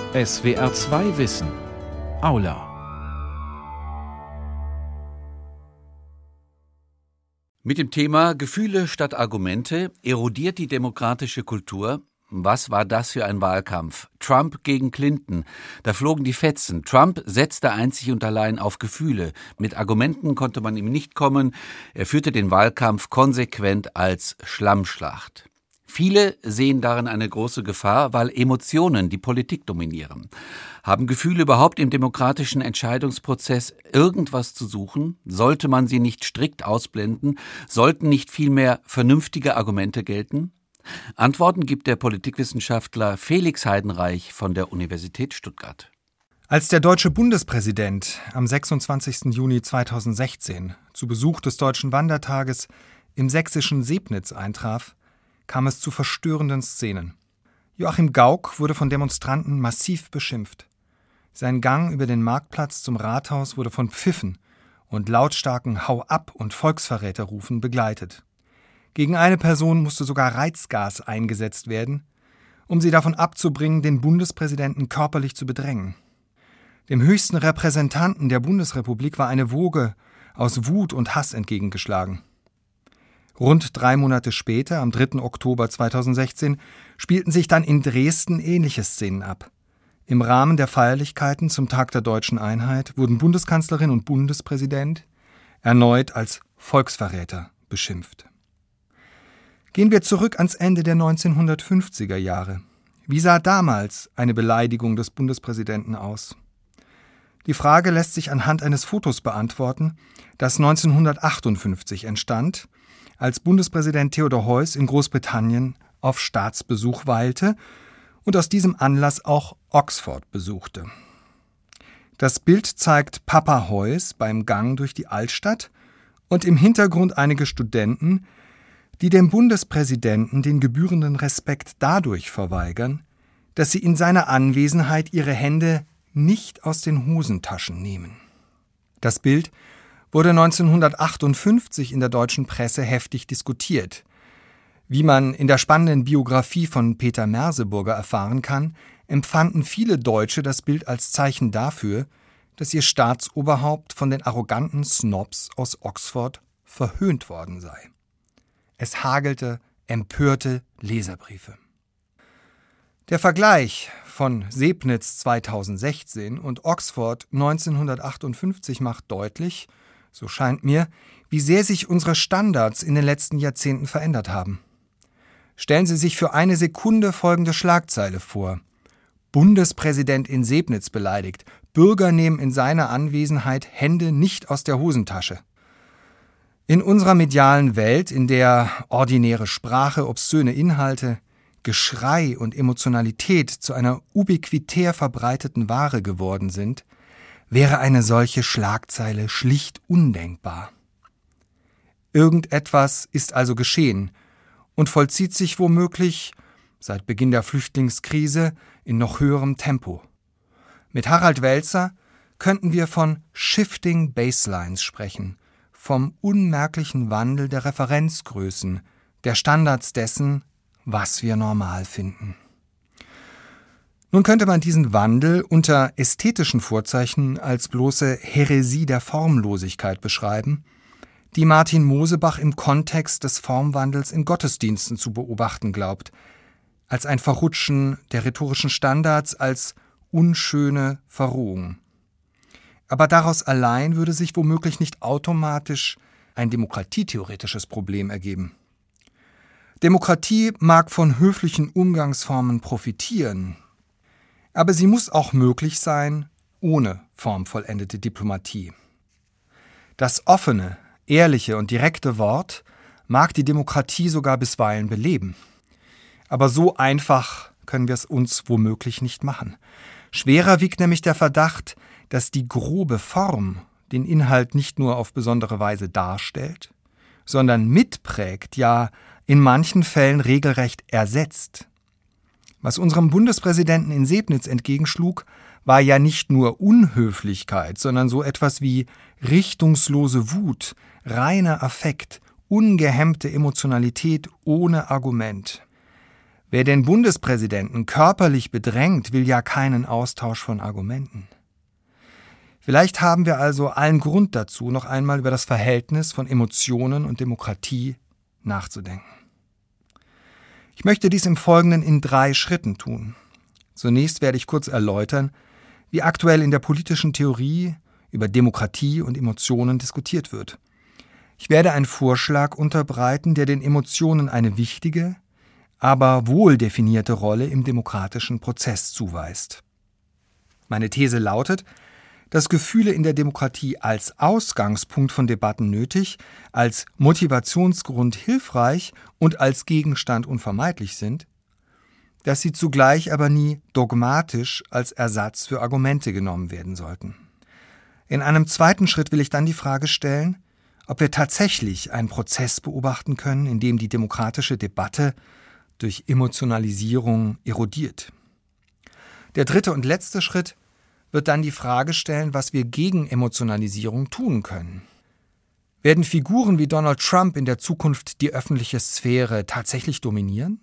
SWR 2 Wissen. Aula. Mit dem Thema Gefühle statt Argumente erodiert die demokratische Kultur. Was war das für ein Wahlkampf? Trump gegen Clinton. Da flogen die Fetzen. Trump setzte einzig und allein auf Gefühle. Mit Argumenten konnte man ihm nicht kommen. Er führte den Wahlkampf konsequent als Schlammschlacht. Viele sehen darin eine große Gefahr, weil Emotionen die Politik dominieren. Haben Gefühle überhaupt im demokratischen Entscheidungsprozess irgendwas zu suchen? Sollte man sie nicht strikt ausblenden? Sollten nicht vielmehr vernünftige Argumente gelten? Antworten gibt der Politikwissenschaftler Felix Heidenreich von der Universität Stuttgart. Als der deutsche Bundespräsident am 26. Juni 2016 zu Besuch des Deutschen Wandertages im sächsischen Sebnitz eintraf, kam es zu verstörenden Szenen. Joachim Gauck wurde von Demonstranten massiv beschimpft. Sein Gang über den Marktplatz zum Rathaus wurde von Pfiffen und lautstarken Hau ab und Volksverräterrufen begleitet. Gegen eine Person musste sogar Reizgas eingesetzt werden, um sie davon abzubringen, den Bundespräsidenten körperlich zu bedrängen. Dem höchsten Repräsentanten der Bundesrepublik war eine Woge aus Wut und Hass entgegengeschlagen. Rund 3 Monate später, am 3. Oktober 2016, spielten sich dann in Dresden ähnliche Szenen ab. Im Rahmen der Feierlichkeiten zum Tag der Deutschen Einheit wurden Bundeskanzlerin und Bundespräsident erneut als Volksverräter beschimpft. Gehen wir zurück ans Ende der 1950er Jahre. Wie sah damals eine Beleidigung des Bundespräsidenten aus? Die Frage lässt sich anhand eines Fotos beantworten, das 1958 entstand, als Bundespräsident Theodor Heuss in Großbritannien auf Staatsbesuch weilte und aus diesem Anlass auch Oxford besuchte. Das Bild zeigt Papa Heuss beim Gang durch die Altstadt und im Hintergrund einige Studenten, die dem Bundespräsidenten den gebührenden Respekt dadurch verweigern, dass sie in seiner Anwesenheit ihre Hände nicht aus den Hosentaschen nehmen. Das Bild wurde 1958 in der deutschen Presse heftig diskutiert. Wie man in der spannenden Biografie von Peter Merseburger erfahren kann, empfanden viele Deutsche das Bild als Zeichen dafür, dass ihr Staatsoberhaupt von den arroganten Snobs aus Oxford verhöhnt worden sei. Es hagelte empörte Leserbriefe. Der Vergleich von Sebnitz 2016 und Oxford 1958 macht deutlich, so scheint mir, wie sehr sich unsere Standards in den letzten Jahrzehnten verändert haben. Stellen Sie sich für eine Sekunde folgende Schlagzeile vor. Bundespräsident in Sebnitz beleidigt. Bürger nehmen in seiner Anwesenheit Hände nicht aus der Hosentasche. In unserer medialen Welt, in der ordinäre Sprache, obszöne Inhalte, Geschrei und Emotionalität zu einer ubiquitär verbreiteten Ware geworden sind, wäre eine solche Schlagzeile schlicht undenkbar. Irgendetwas ist also geschehen und vollzieht sich womöglich seit Beginn der Flüchtlingskrise in noch höherem Tempo. Mit Harald Welzer könnten wir von Shifting Baselines sprechen, vom unmerklichen Wandel der Referenzgrößen, der Standards dessen, was wir normal finden. Nun könnte man diesen Wandel unter ästhetischen Vorzeichen als bloße Häresie der Formlosigkeit beschreiben, die Martin Mosebach im Kontext des Formwandels in Gottesdiensten zu beobachten glaubt, als ein Verrutschen der rhetorischen Standards, als unschöne Verrohung. Aber daraus allein würde sich womöglich nicht automatisch ein demokratietheoretisches Problem ergeben. Demokratie mag von höflichen Umgangsformen profitieren, aber sie muss auch möglich sein ohne formvollendete Diplomatie. Das offene, ehrliche und direkte Wort mag die Demokratie sogar bisweilen beleben. Aber so einfach können wir es uns womöglich nicht machen. Schwerer wiegt nämlich der Verdacht, dass die grobe Form den Inhalt nicht nur auf besondere Weise darstellt, sondern mitprägt, ja in manchen Fällen regelrecht ersetzt. Was unserem Bundespräsidenten in Sebnitz entgegenschlug, war ja nicht nur Unhöflichkeit, sondern so etwas wie richtungslose Wut, reiner Affekt, ungehemmte Emotionalität ohne Argument. Wer den Bundespräsidenten körperlich bedrängt, will ja keinen Austausch von Argumenten. Vielleicht haben wir also allen Grund dazu, noch einmal über das Verhältnis von Emotionen und Demokratie nachzudenken. Ich möchte dies im Folgenden in 3 Schritten tun. Zunächst werde ich kurz erläutern, wie aktuell in der politischen Theorie über Demokratie und Emotionen diskutiert wird. Ich werde einen Vorschlag unterbreiten, der den Emotionen eine wichtige, aber wohl definierte Rolle im demokratischen Prozess zuweist. Meine These lautet, dass Gefühle in der Demokratie als Ausgangspunkt von Debatten nötig, als Motivationsgrund hilfreich und als Gegenstand unvermeidlich sind, dass sie zugleich aber nie dogmatisch als Ersatz für Argumente genommen werden sollten. In einem zweiten Schritt will ich dann die Frage stellen, ob wir tatsächlich einen Prozess beobachten können, in dem die demokratische Debatte durch Emotionalisierung erodiert. Der dritte und letzte Schritt wird dann die Frage stellen, was wir gegen Emotionalisierung tun können. Werden Figuren wie Donald Trump in der Zukunft die öffentliche Sphäre tatsächlich dominieren?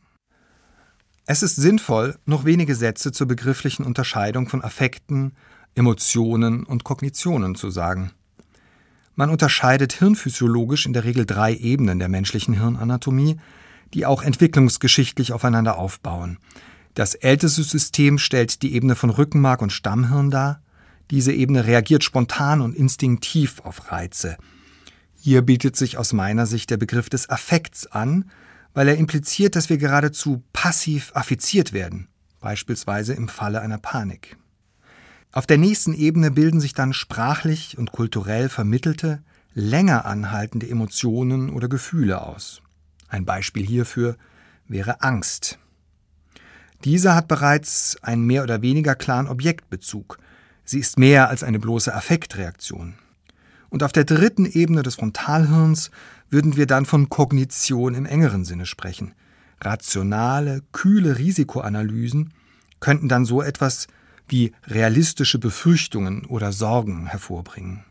Es ist sinnvoll, noch wenige Sätze zur begrifflichen Unterscheidung von Affekten, Emotionen und Kognitionen zu sagen. Man unterscheidet hirnphysiologisch in der Regel 3 Ebenen der menschlichen Hirnanatomie, die auch entwicklungsgeschichtlich aufeinander aufbauen. Das älteste System stellt die Ebene von Rückenmark und Stammhirn dar. Diese Ebene reagiert spontan und instinktiv auf Reize. Hier bietet sich aus meiner Sicht der Begriff des Affekts an, weil er impliziert, dass wir geradezu passiv affiziert werden, beispielsweise im Falle einer Panik. Auf der nächsten Ebene bilden sich dann sprachlich und kulturell vermittelte, länger anhaltende Emotionen oder Gefühle aus. Ein Beispiel hierfür wäre Angst. Diese hat bereits einen mehr oder weniger klaren Objektbezug. Sie ist mehr als eine bloße Affektreaktion. Und auf der dritten Ebene des Frontalhirns würden wir dann von Kognition im engeren Sinne sprechen. Rationale, kühle Risikoanalysen könnten dann so etwas wie realistische Befürchtungen oder Sorgen hervorbringen.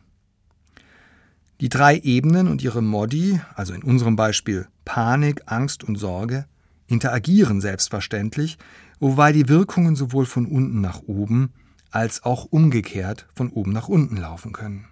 Die 3 Ebenen und ihre Modi, also in unserem Beispiel Panik, Angst und Sorge, interagieren selbstverständlich, wobei die Wirkungen sowohl von unten nach oben als auch umgekehrt von oben nach unten laufen können.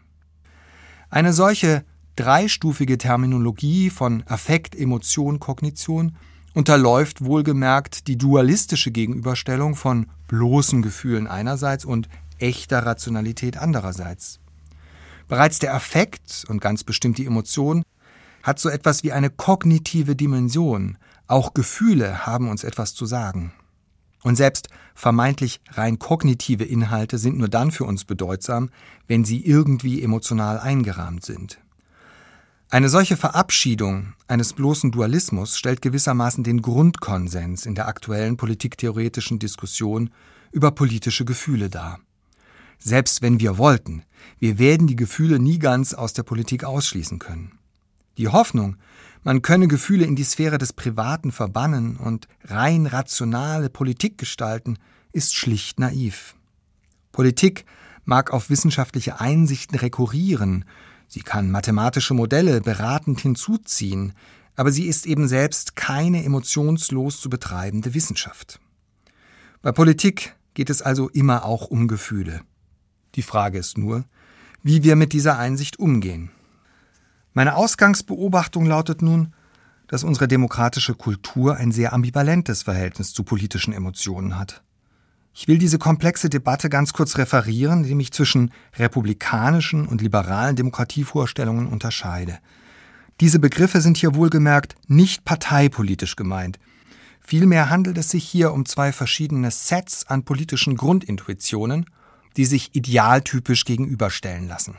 Eine solche 3-stufige Terminologie von Affekt, Emotion, Kognition unterläuft wohlgemerkt die dualistische Gegenüberstellung von bloßen Gefühlen einerseits und echter Rationalität andererseits. Bereits der Affekt und ganz bestimmt die Emotion hat so etwas wie eine kognitive Dimension. Auch Gefühle haben uns etwas zu sagen. Und selbst vermeintlich rein kognitive Inhalte sind nur dann für uns bedeutsam, wenn sie irgendwie emotional eingerahmt sind. Eine solche Verabschiedung eines bloßen Dualismus stellt gewissermaßen den Grundkonsens in der aktuellen politiktheoretischen Diskussion über politische Gefühle dar. Selbst wenn wir wollten, wir werden die Gefühle nie ganz aus der Politik ausschließen können. Die Hoffnung, man könne Gefühle in die Sphäre des Privaten verbannen und rein rationale Politik gestalten, ist schlicht naiv. Politik mag auf wissenschaftliche Einsichten rekurrieren, sie kann mathematische Modelle beratend hinzuziehen, aber sie ist eben selbst keine emotionslos zu betreibende Wissenschaft. Bei Politik geht es also immer auch um Gefühle. Die Frage ist nur, wie wir mit dieser Einsicht umgehen. Meine Ausgangsbeobachtung lautet nun, dass unsere demokratische Kultur ein sehr ambivalentes Verhältnis zu politischen Emotionen hat. Ich will diese komplexe Debatte ganz kurz referieren, indem ich zwischen republikanischen und liberalen Demokratievorstellungen unterscheide. Diese Begriffe sind hier wohlgemerkt nicht parteipolitisch gemeint. Vielmehr handelt es sich hier um 2 verschiedene Sets an politischen Grundintuitionen, die sich idealtypisch gegenüberstellen lassen.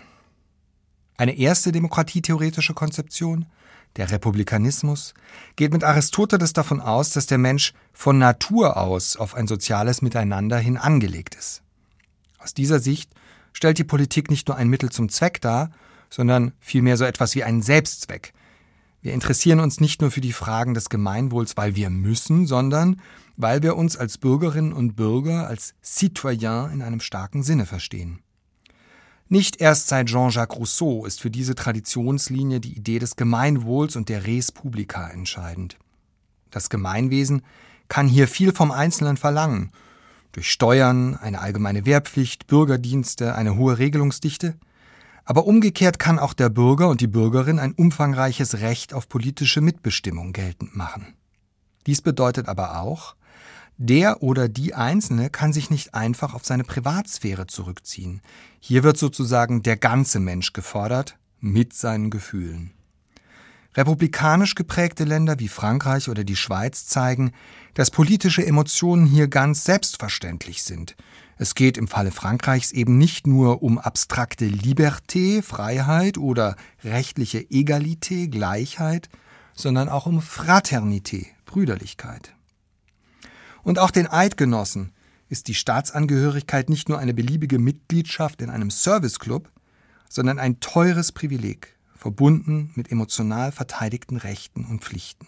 Eine erste demokratietheoretische Konzeption, der Republikanismus, geht mit Aristoteles davon aus, dass der Mensch von Natur aus auf ein soziales Miteinander hin angelegt ist. Aus dieser Sicht stellt die Politik nicht nur ein Mittel zum Zweck dar, sondern vielmehr so etwas wie einen Selbstzweck. Wir interessieren uns nicht nur für die Fragen des Gemeinwohls, weil wir müssen, sondern weil wir uns als Bürgerinnen und Bürger, als Citoyen in einem starken Sinne verstehen. Nicht erst seit Jean-Jacques Rousseau ist für diese Traditionslinie die Idee des Gemeinwohls und der Res Publica entscheidend. Das Gemeinwesen kann hier viel vom Einzelnen verlangen. Durch Steuern, eine allgemeine Wehrpflicht, Bürgerdienste, eine hohe Regelungsdichte. Aber umgekehrt kann auch der Bürger und die Bürgerin ein umfangreiches Recht auf politische Mitbestimmung geltend machen. Dies bedeutet aber auch, der oder die Einzelne kann sich nicht einfach auf seine Privatsphäre zurückziehen. Hier wird sozusagen der ganze Mensch gefordert, mit seinen Gefühlen. Republikanisch geprägte Länder wie Frankreich oder die Schweiz zeigen, dass politische Emotionen hier ganz selbstverständlich sind. Es geht im Falle Frankreichs eben nicht nur um abstrakte Liberté, Freiheit oder rechtliche Egalité, Gleichheit, sondern auch um Fraternité, Brüderlichkeit. Und auch den Eidgenossen ist die Staatsangehörigkeit nicht nur eine beliebige Mitgliedschaft in einem Serviceclub, sondern ein teures Privileg, verbunden mit emotional verteidigten Rechten und Pflichten.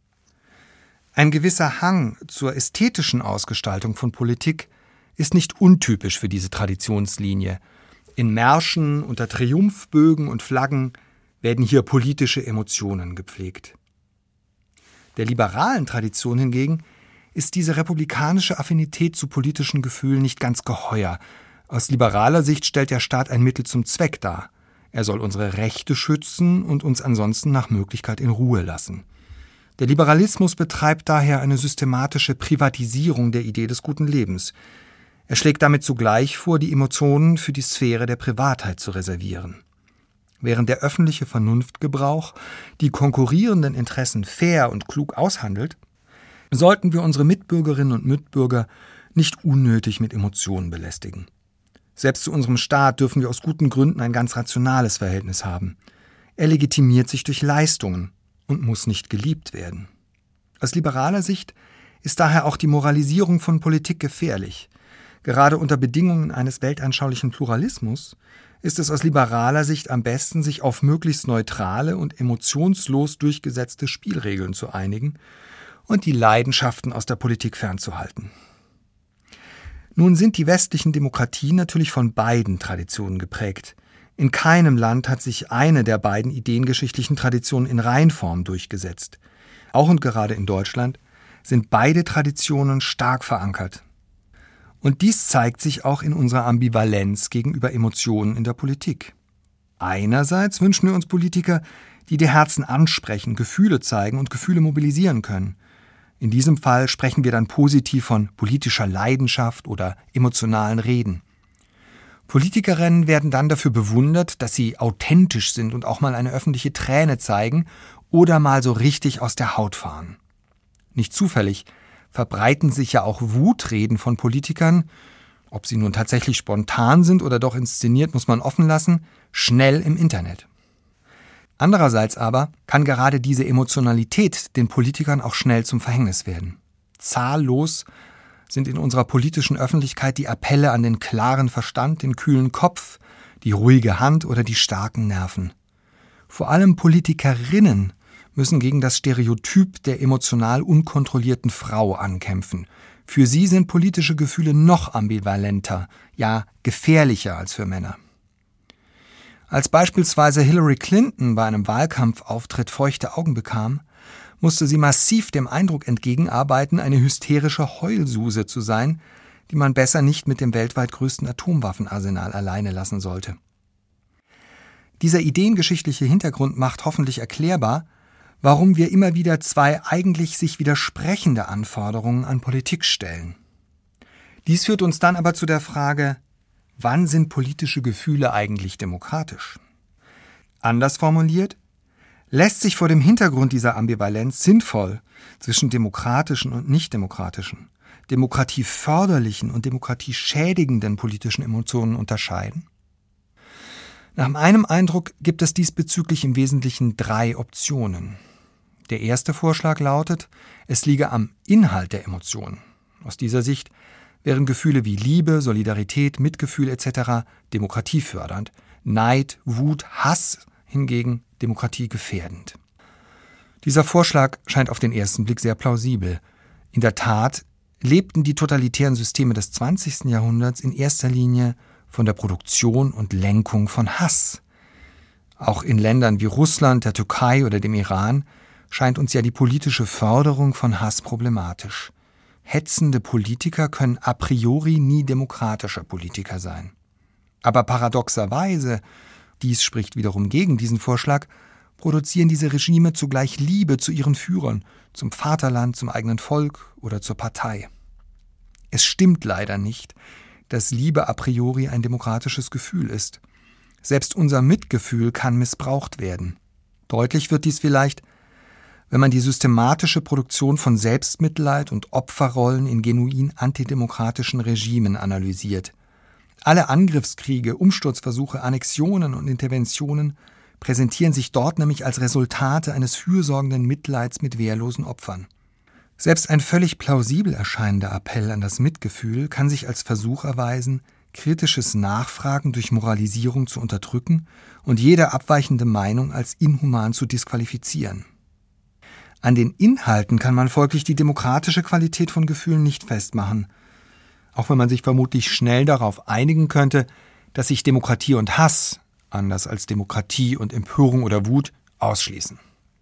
Ein gewisser Hang zur ästhetischen Ausgestaltung von Politik ist nicht untypisch für diese Traditionslinie. In Märschen, unter Triumphbögen und Flaggen werden hier politische Emotionen gepflegt. Der liberalen Tradition hingegen ist diese republikanische Affinität zu politischen Gefühlen nicht ganz geheuer. Aus liberaler Sicht stellt der Staat ein Mittel zum Zweck dar. Er soll unsere Rechte schützen und uns ansonsten nach Möglichkeit in Ruhe lassen. Der Liberalismus betreibt daher eine systematische Privatisierung der Idee des guten Lebens. Er schlägt damit zugleich vor, die Emotionen für die Sphäre der Privatheit zu reservieren. Während der öffentliche Vernunftgebrauch die konkurrierenden Interessen fair und klug aushandelt, sollten wir unsere Mitbürgerinnen und Mitbürger nicht unnötig mit Emotionen belästigen. Selbst zu unserem Staat dürfen wir aus guten Gründen ein ganz rationales Verhältnis haben. Er legitimiert sich durch Leistungen und muss nicht geliebt werden. Aus liberaler Sicht ist daher auch die Moralisierung von Politik gefährlich. Gerade unter Bedingungen eines weltanschaulichen Pluralismus ist es aus liberaler Sicht am besten, sich auf möglichst neutrale und emotionslos durchgesetzte Spielregeln zu einigen und die Leidenschaften aus der Politik fernzuhalten. Nun sind die westlichen Demokratien natürlich von beiden Traditionen geprägt. In keinem Land hat sich eine der beiden ideengeschichtlichen Traditionen in Reinform durchgesetzt. Auch und gerade in Deutschland sind beide Traditionen stark verankert. Und dies zeigt sich auch in unserer Ambivalenz gegenüber Emotionen in der Politik. Einerseits wünschen wir uns Politiker, die die Herzen ansprechen, Gefühle zeigen und Gefühle mobilisieren können. In diesem Fall sprechen wir dann positiv von politischer Leidenschaft oder emotionalen Reden. Politikerinnen werden dann dafür bewundert, dass sie authentisch sind und auch mal eine öffentliche Träne zeigen oder mal so richtig aus der Haut fahren. Nicht zufällig verbreiten sich ja auch Wutreden von Politikern, ob sie nun tatsächlich spontan sind oder doch inszeniert, muss man offen lassen, schnell im Internet. Andererseits aber kann gerade diese Emotionalität den Politikern auch schnell zum Verhängnis werden. Zahllos sind in unserer politischen Öffentlichkeit die Appelle an den klaren Verstand, den kühlen Kopf, die ruhige Hand oder die starken Nerven. Vor allem Politikerinnen müssen gegen das Stereotyp der emotional unkontrollierten Frau ankämpfen. Für sie sind politische Gefühle noch ambivalenter, ja gefährlicher als für Männer. Als beispielsweise Hillary Clinton bei einem Wahlkampfauftritt feuchte Augen bekam, musste sie massiv dem Eindruck entgegenarbeiten, eine hysterische Heulsuse zu sein, die man besser nicht mit dem weltweit größten Atomwaffenarsenal alleine lassen sollte. Dieser ideengeschichtliche Hintergrund macht hoffentlich erklärbar, warum wir immer wieder zwei eigentlich sich widersprechende Anforderungen an Politik stellen. Dies führt uns dann aber zu der Frage: Wann sind politische Gefühle eigentlich demokratisch? Anders formuliert, lässt sich vor dem Hintergrund dieser Ambivalenz sinnvoll zwischen demokratischen und nichtdemokratischen, demokratieförderlichen und demokratieschädigenden politischen Emotionen unterscheiden? Nach meinem Eindruck gibt es diesbezüglich im Wesentlichen 3 Optionen. Der erste Vorschlag lautet, es liege am Inhalt der Emotionen. Aus dieser Sicht wären Gefühle wie Liebe, Solidarität, Mitgefühl etc. demokratiefördernd, Neid, Wut, Hass hingegen demokratiegefährdend. Dieser Vorschlag scheint auf den ersten Blick sehr plausibel. In der Tat lebten die totalitären Systeme des 20. Jahrhunderts in erster Linie von der Produktion und Lenkung von Hass. Auch in Ländern wie Russland, der Türkei oder dem Iran scheint uns ja die politische Förderung von Hass problematisch. hetzende Politiker können a priori nie demokratische Politiker sein. Aber paradoxerweise, dies spricht wiederum gegen diesen Vorschlag, produzieren diese Regime zugleich Liebe zu ihren Führern, zum Vaterland, zum eigenen Volk oder zur Partei. Es stimmt leider nicht, dass Liebe a priori ein demokratisches Gefühl ist. Selbst unser Mitgefühl kann missbraucht werden. Deutlich wird dies vielleicht, wenn man die systematische Produktion von Selbstmitleid und Opferrollen in genuin antidemokratischen Regimen analysiert. Alle Angriffskriege, Umsturzversuche, Annexionen und Interventionen präsentieren sich dort nämlich als Resultate eines fürsorgenden Mitleids mit wehrlosen Opfern. Selbst ein völlig plausibel erscheinender Appell an das Mitgefühl kann sich als Versuch erweisen, kritisches Nachfragen durch Moralisierung zu unterdrücken und jede abweichende Meinung als inhuman zu disqualifizieren. An den Inhalten kann man folglich die demokratische Qualität von Gefühlen nicht festmachen, auch wenn man sich vermutlich schnell darauf einigen könnte, dass sich Demokratie und Hass, anders als Demokratie und Empörung oder Wut, ausschließen.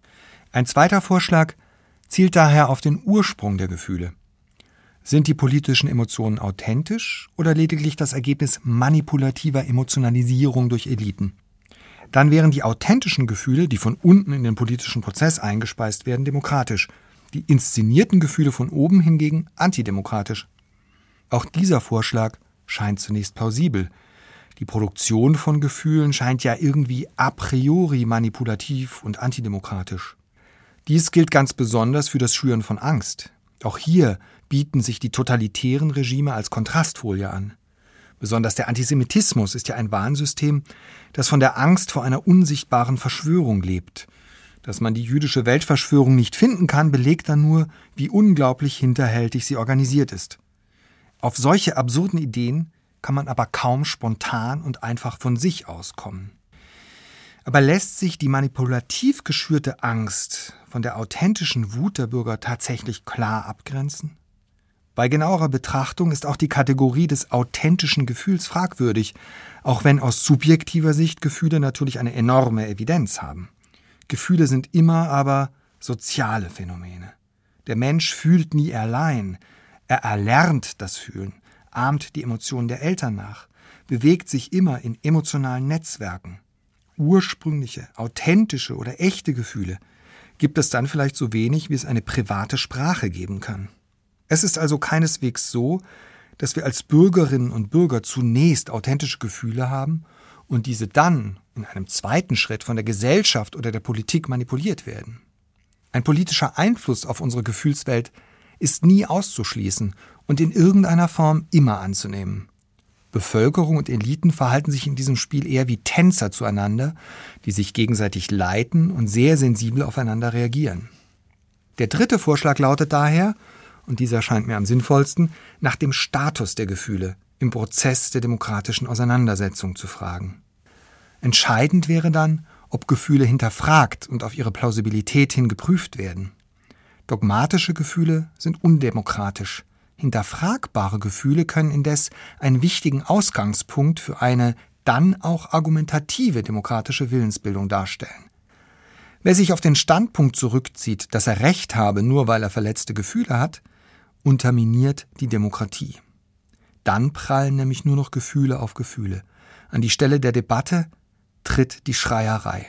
Ein zweiter Vorschlag zielt daher auf den Ursprung der Gefühle. Sind die politischen Emotionen authentisch oder lediglich das Ergebnis manipulativer Emotionalisierung durch Eliten? Dann wären die authentischen Gefühle, die von unten in den politischen Prozess eingespeist werden, demokratisch, die inszenierten Gefühle von oben hingegen antidemokratisch. Auch dieser Vorschlag scheint zunächst plausibel. Die Produktion von Gefühlen scheint ja irgendwie a priori manipulativ und antidemokratisch. Dies gilt ganz besonders für das Schüren von Angst. Auch hier bieten sich die totalitären Regime als Kontrastfolie an. Besonders der Antisemitismus ist ja ein Warnsystem, das von der Angst vor einer unsichtbaren Verschwörung lebt. Dass man die jüdische Weltverschwörung nicht finden kann, belegt dann nur, wie unglaublich hinterhältig sie organisiert ist. Auf solche absurden Ideen kann man aber kaum spontan und einfach von sich auskommen. Aber lässt sich die manipulativ geschürte Angst von der authentischen Wut der Bürger tatsächlich klar abgrenzen? Bei genauerer Betrachtung ist auch die Kategorie des authentischen Gefühls fragwürdig, auch wenn aus subjektiver Sicht Gefühle natürlich eine enorme Evidenz haben. Gefühle sind immer aber soziale Phänomene. Der Mensch fühlt nie allein. Er erlernt das Fühlen, ahmt die Emotionen der Eltern nach, bewegt sich immer in emotionalen Netzwerken. Ursprüngliche, authentische oder echte Gefühle gibt es dann vielleicht so wenig, wie es eine private Sprache geben kann. Es ist also keineswegs so, dass wir als Bürgerinnen und Bürger zunächst authentische Gefühle haben und diese dann in einem zweiten Schritt von der Gesellschaft oder der Politik manipuliert werden. Ein politischer Einfluss auf unsere Gefühlswelt ist nie auszuschließen und in irgendeiner Form immer anzunehmen. Bevölkerung und Eliten verhalten sich in diesem Spiel eher wie Tänzer zueinander, die sich gegenseitig leiten und sehr sensibel aufeinander reagieren. Der dritte Vorschlag lautet daher, und dieser scheint mir am sinnvollsten, nach dem Status der Gefühle im Prozess der demokratischen Auseinandersetzung zu fragen. Entscheidend wäre dann, ob Gefühle hinterfragt und auf ihre Plausibilität hin geprüft werden. Dogmatische Gefühle sind undemokratisch. Hinterfragbare Gefühle können indes einen wichtigen Ausgangspunkt für eine dann auch argumentative demokratische Willensbildung darstellen. Wer sich auf den Standpunkt zurückzieht, dass er Recht habe, nur weil er verletzte Gefühle hat, unterminiert die Demokratie. Dann prallen nämlich nur noch Gefühle auf Gefühle. An die Stelle der Debatte tritt die Schreierei.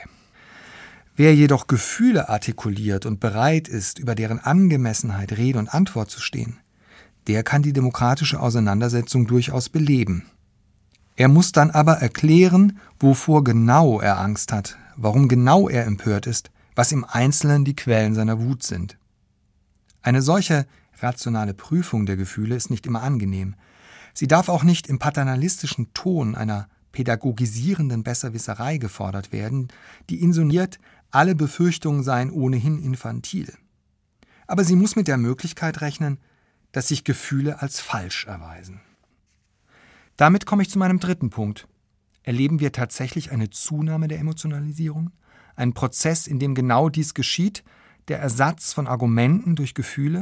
Wer jedoch Gefühle artikuliert und bereit ist, über deren Angemessenheit Rede und Antwort zu stehen, der kann die demokratische Auseinandersetzung durchaus beleben. Er muss dann aber erklären, wovor genau er Angst hat, warum genau er empört ist, was im Einzelnen die Quellen seiner Wut sind. Eine solche rationale Prüfung der Gefühle ist nicht immer angenehm. Sie darf auch nicht im paternalistischen Ton einer pädagogisierenden Besserwisserei gefordert werden, die insinuiert, alle Befürchtungen seien ohnehin infantil. Aber sie muss mit der Möglichkeit rechnen, dass sich Gefühle als falsch erweisen. Damit komme ich zu meinem dritten Punkt. Erleben wir tatsächlich eine Zunahme der Emotionalisierung? Ein Prozess, in dem genau dies geschieht, der Ersatz von Argumenten durch Gefühle?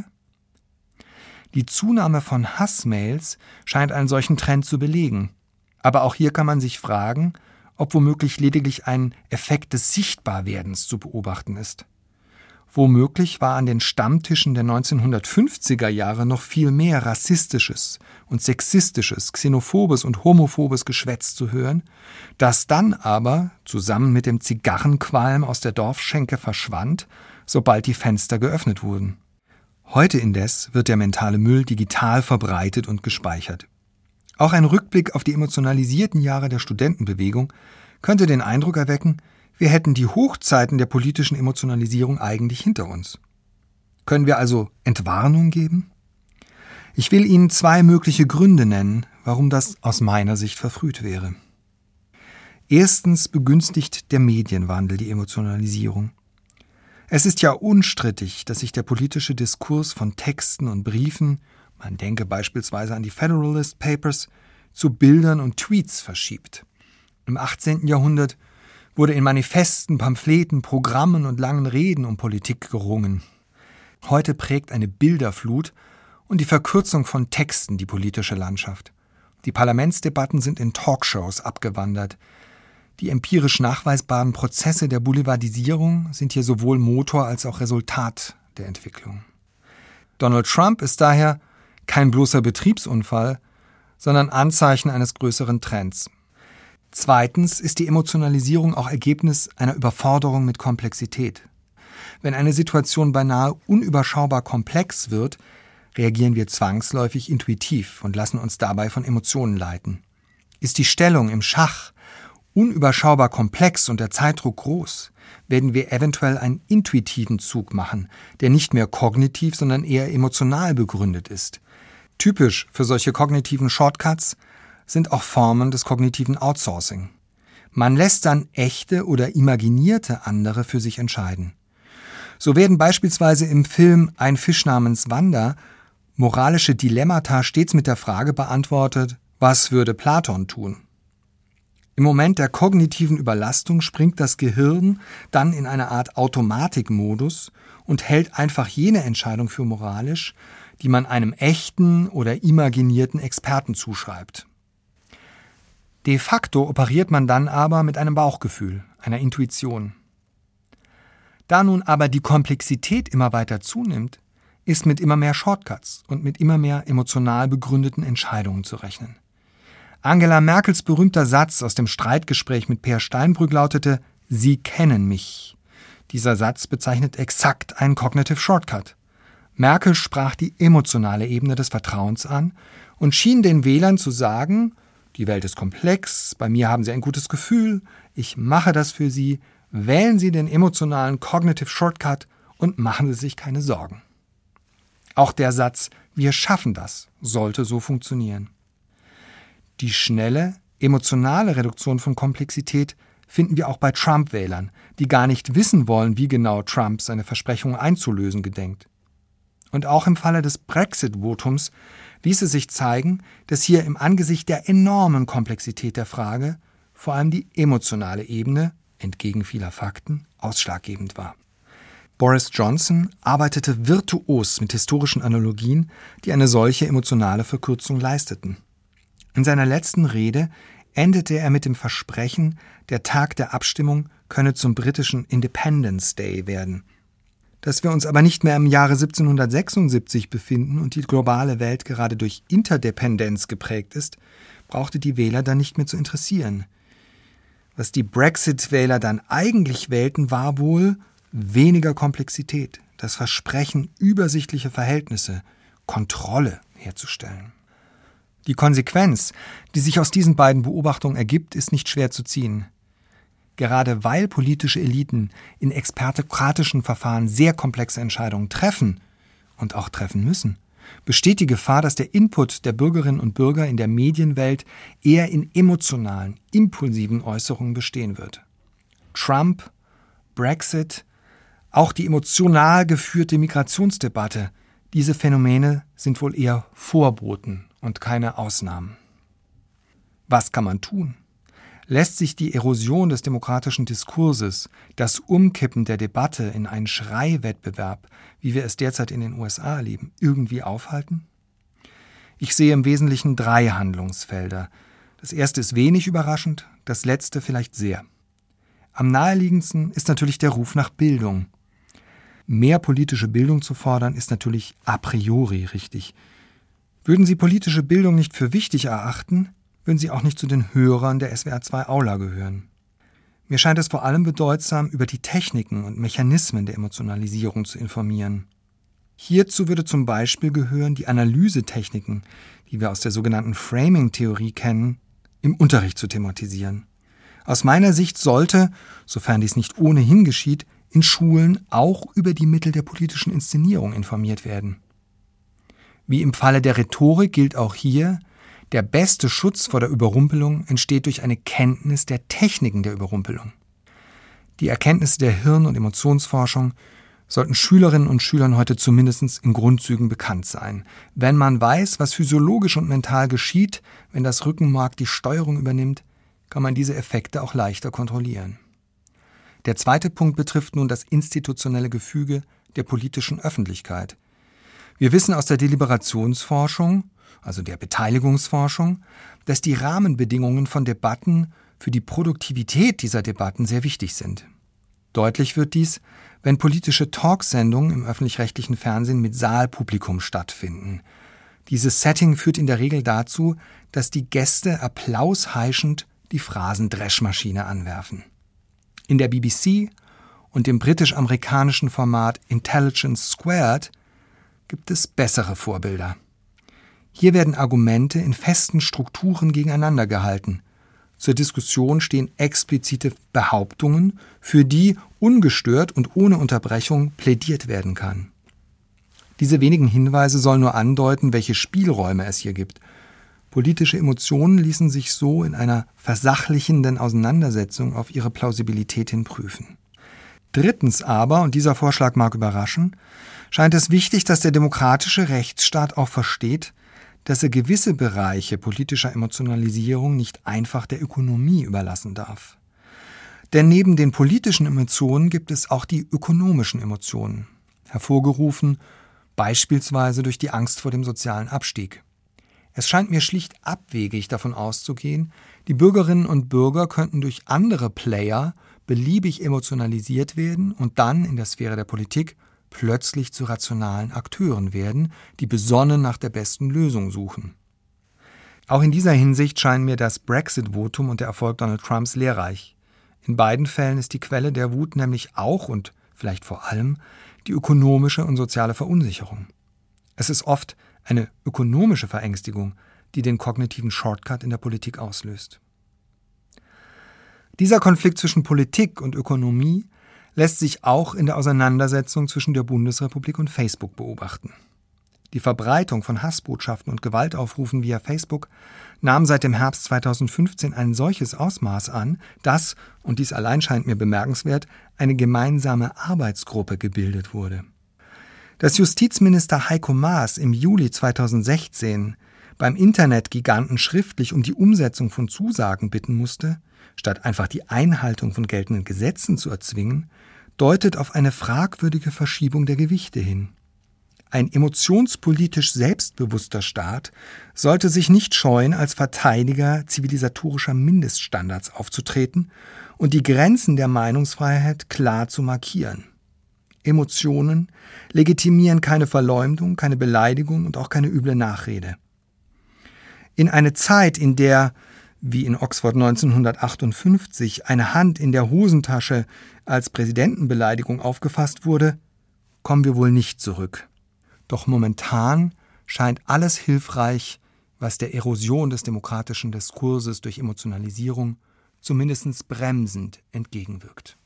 Die Zunahme von Hassmails scheint einen solchen Trend zu belegen. Aber auch hier kann man sich fragen, ob womöglich lediglich ein Effekt des Sichtbarwerdens zu beobachten ist. Womöglich war an den Stammtischen der 1950er Jahre noch viel mehr rassistisches und sexistisches, xenophobes und homophobes Geschwätz zu hören, das dann aber zusammen mit dem Zigarrenqualm aus der Dorfschenke verschwand, sobald die Fenster geöffnet wurden. Heute indes wird der mentale Müll digital verbreitet und gespeichert. Auch ein Rückblick auf die emotionalisierten Jahre der Studentenbewegung könnte den Eindruck erwecken, wir hätten die Hochzeiten der politischen Emotionalisierung eigentlich hinter uns. Können wir also Entwarnung geben? Ich will Ihnen 2 mögliche Gründe nennen, warum das aus meiner Sicht verfrüht wäre. Erstens begünstigt der Medienwandel die Emotionalisierung. Es ist ja unstrittig, dass sich der politische Diskurs von Texten und Briefen, man denke beispielsweise an die Federalist Papers, zu Bildern und Tweets verschiebt. Im 18. Jahrhundert wurde in Manifesten, Pamphleten, Programmen und langen Reden um Politik gerungen. Heute prägt eine Bilderflut und die Verkürzung von Texten die politische Landschaft. Die Parlamentsdebatten sind in Talkshows abgewandert. Die empirisch nachweisbaren Prozesse der Boulevardisierung sind hier sowohl Motor als auch Resultat der Entwicklung. Donald Trump ist daher kein bloßer Betriebsunfall, sondern Anzeichen eines größeren Trends. Zweitens ist die Emotionalisierung auch Ergebnis einer Überforderung mit Komplexität. Wenn eine Situation beinahe unüberschaubar komplex wird, reagieren wir zwangsläufig intuitiv und lassen uns dabei von Emotionen leiten. Ist die Stellung im Schach unüberschaubar komplex und der Zeitdruck groß, werden wir eventuell einen intuitiven Zug machen, der nicht mehr kognitiv, sondern eher emotional begründet ist. Typisch für solche kognitiven Shortcuts sind auch Formen des kognitiven Outsourcing. Man lässt dann echte oder imaginierte andere für sich entscheiden. So werden beispielsweise im Film Ein Fisch namens Wanda moralische Dilemmata stets mit der Frage beantwortet, was würde Platon tun? Im Moment der kognitiven Überlastung springt das Gehirn dann in eine Art Automatikmodus und hält einfach jene Entscheidung für moralisch, die man einem echten oder imaginierten Experten zuschreibt. De facto operiert man dann aber mit einem Bauchgefühl, einer Intuition. Da nun aber die Komplexität immer weiter zunimmt, ist mit immer mehr Shortcuts und mit immer mehr emotional begründeten Entscheidungen zu rechnen. Angela Merkels berühmter Satz aus dem Streitgespräch mit Peer Steinbrück lautete: „Sie kennen mich." Dieser Satz bezeichnet exakt einen Cognitive Shortcut. Merkel sprach die emotionale Ebene des Vertrauens an und schien den Wählern zu sagen: Die Welt ist komplex, bei mir haben Sie ein gutes Gefühl, ich mache das für Sie, wählen Sie den emotionalen Cognitive Shortcut und machen Sie sich keine Sorgen. Auch der Satz „Wir schaffen das" sollte so funktionieren. Die schnelle, emotionale Reduktion von Komplexität finden wir auch bei Trump-Wählern, die gar nicht wissen wollen, wie genau Trump seine Versprechungen einzulösen gedenkt. Und auch im Falle des Brexit-Votums ließe sich zeigen, dass hier im Angesicht der enormen Komplexität der Frage vor allem die emotionale Ebene, entgegen vieler Fakten, ausschlaggebend war. Boris Johnson arbeitete virtuos mit historischen Analogien, die eine solche emotionale Verkürzung leisteten. In seiner letzten Rede endete er mit dem Versprechen, der Tag der Abstimmung könne zum britischen Independence Day werden. Dass wir uns aber nicht mehr im Jahre 1776 befinden und die globale Welt gerade durch Interdependenz geprägt ist, brauchte die Wähler dann nicht mehr zu interessieren. Was die Brexit-Wähler dann eigentlich wählten, war wohl weniger Komplexität, das Versprechen, übersichtliche Verhältnisse, Kontrolle herzustellen. Die Konsequenz, die sich aus diesen beiden Beobachtungen ergibt, ist nicht schwer zu ziehen. Gerade weil politische Eliten in expertokratischen Verfahren sehr komplexe Entscheidungen treffen und auch treffen müssen, besteht die Gefahr, dass der Input der Bürgerinnen und Bürger in der Medienwelt eher in emotionalen, impulsiven Äußerungen bestehen wird. Trump, Brexit, auch die emotional geführte Migrationsdebatte, diese Phänomene sind wohl eher Vorboten und keine Ausnahmen. Was kann man tun? Lässt sich die Erosion des demokratischen Diskurses, das Umkippen der Debatte in einen Schreiwettbewerb, wie wir es derzeit in den USA erleben, irgendwie aufhalten? Ich sehe im Wesentlichen 3 Handlungsfelder. Das erste ist wenig überraschend, das letzte vielleicht sehr. Am naheliegendsten ist natürlich der Ruf nach Bildung. mehr politische Bildung zu fordern, ist natürlich a priori richtig. Würden Sie politische Bildung nicht für wichtig erachten, würden Sie auch nicht zu den Hörern der SWR 2 Aula gehören. Mir scheint es vor allem bedeutsam, über die Techniken und Mechanismen der Emotionalisierung zu informieren. Hierzu würde zum Beispiel gehören, die Analysetechniken, die wir aus der sogenannten Framing-Theorie kennen, im Unterricht zu thematisieren. Aus meiner Sicht sollte, sofern dies nicht ohnehin geschieht, in Schulen auch über die Mittel der politischen Inszenierung informiert werden. Wie im Falle der Rhetorik gilt auch hier, der beste Schutz vor der Überrumpelung entsteht durch eine Kenntnis der Techniken der Überrumpelung. Die Erkenntnisse der Hirn- und Emotionsforschung sollten Schülerinnen und Schülern heute zumindest in Grundzügen bekannt sein. Wenn man weiß, was physiologisch und mental geschieht, wenn das Rückenmark die Steuerung übernimmt, kann man diese Effekte auch leichter kontrollieren. Der zweite Punkt betrifft nun das institutionelle Gefüge der politischen Öffentlichkeit. Wir wissen aus der Deliberationsforschung, also der Beteiligungsforschung, dass die Rahmenbedingungen von Debatten für die Produktivität dieser Debatten sehr wichtig sind. Deutlich wird dies, wenn politische Talksendungen im öffentlich-rechtlichen Fernsehen mit Saalpublikum stattfinden. Dieses Setting führt in der Regel dazu, dass die Gäste applausheischend die Phrasendreschmaschine anwerfen. In der BBC und dem britisch-amerikanischen Format Intelligence Squared gibt es bessere Vorbilder. Hier werden Argumente in festen Strukturen gegeneinander gehalten. Zur Diskussion stehen explizite Behauptungen, für die ungestört und ohne Unterbrechung plädiert werden kann. Diese wenigen Hinweise sollen nur andeuten, welche Spielräume es hier gibt. Politische Emotionen ließen sich so in einer versachlichenden Auseinandersetzung auf ihre Plausibilität hin prüfen. Drittens aber, und dieser Vorschlag mag überraschen, scheint es wichtig, dass der demokratische Rechtsstaat auch versteht, dass er gewisse Bereiche politischer Emotionalisierung nicht einfach der Ökonomie überlassen darf. Denn neben den politischen Emotionen gibt es auch die ökonomischen Emotionen, hervorgerufen beispielsweise durch die Angst vor dem sozialen Abstieg. Es scheint mir schlicht abwegig davon auszugehen, die Bürgerinnen und Bürger könnten durch andere Player beliebig emotionalisiert werden und dann in der Sphäre der Politik plötzlich zu rationalen Akteuren werden, die besonnen nach der besten Lösung suchen. Auch in dieser Hinsicht scheinen mir das Brexit-Votum und der Erfolg Donald Trumps lehrreich. In beiden Fällen ist die Quelle der Wut nämlich auch und vielleicht vor allem die ökonomische und soziale Verunsicherung. Es ist oft eine ökonomische Verängstigung, die den kognitiven Shortcut in der Politik auslöst. Dieser Konflikt zwischen Politik und Ökonomie lässt sich auch in der Auseinandersetzung zwischen der Bundesrepublik und Facebook beobachten. Die Verbreitung von Hassbotschaften und Gewaltaufrufen via Facebook nahm seit dem Herbst 2015 ein solches Ausmaß an, dass, und dies allein scheint mir bemerkenswert, eine gemeinsame Arbeitsgruppe gebildet wurde. Dass Justizminister Heiko Maas im Juli 2016 beim Internetgiganten schriftlich um die Umsetzung von Zusagen bitten musste, statt einfach die Einhaltung von geltenden Gesetzen zu erzwingen, deutet auf eine fragwürdige Verschiebung der Gewichte hin. Ein emotionspolitisch selbstbewusster Staat sollte sich nicht scheuen, als Verteidiger zivilisatorischer Mindeststandards aufzutreten und die Grenzen der Meinungsfreiheit klar zu markieren. Emotionen legitimieren keine Verleumdung, keine Beleidigung und auch keine üble Nachrede. In eine Zeit, in der, wie in Oxford 1958, eine Hand in der Hosentasche als Präsidentenbeleidigung aufgefasst wurde, kommen wir wohl nicht zurück. Doch momentan scheint alles hilfreich, was der Erosion des demokratischen Diskurses durch Emotionalisierung zumindest bremsend entgegenwirkt.